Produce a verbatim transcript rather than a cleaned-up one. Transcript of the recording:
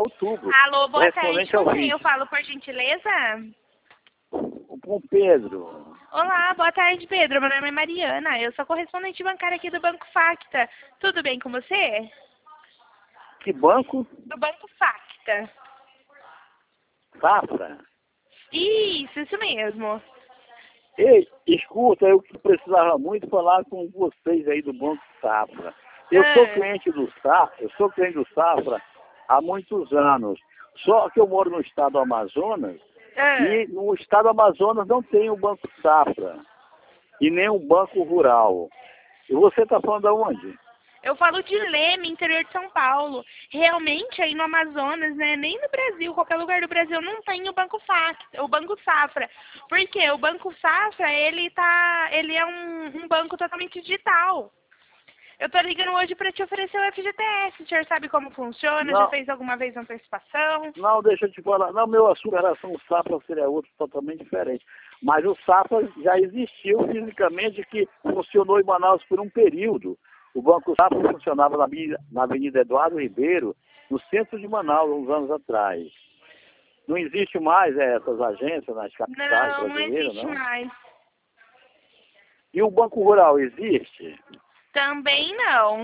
outubro. Alô, boa tarde. Ao Com quem R I S. eu falo, por gentileza? Com Pedro. Olá, boa tarde, Pedro. Meu nome é Mariana. Eu sou correspondente bancária aqui do Banco Facta. Tudo bem com você? Que banco? Do Banco Facta. Safra? Isso, isso mesmo. Ei, escuta, eu precisava muito falar com vocês aí do Banco Safra. Eu Ah. sou cliente do Safra, eu sou cliente do Safra há muitos anos. Só que eu moro no estado do Amazonas Ah. e no estado do Amazonas não tem o Banco Safra e nem o Banco Rural. E você está falando aonde? Eu falo de Leme, interior de São Paulo. Realmente, aí no Amazonas, né, nem no Brasil, qualquer lugar do Brasil, não tem o Banco Facta, o Banco Safra. Por quê? O Banco Safra, ele, tá, ele é um, um banco totalmente digital. Eu tô ligando hoje para te oferecer o F G T S. O senhor sabe como funciona? Não. Já fez alguma vez antecipação? Não, deixa eu te falar. Não, meu assunto em relação ao Safra seria outro totalmente diferente. Mas o Safra já existiu fisicamente, que funcionou em Manaus por um período. O Banco Safra funcionava na, na Avenida Eduardo Ribeiro, no centro de Manaus, uns anos atrás. Não existe mais é, essas agências nas capitais Não, não brasileiras, existe não? mais. E o Banco Rural existe? Também não.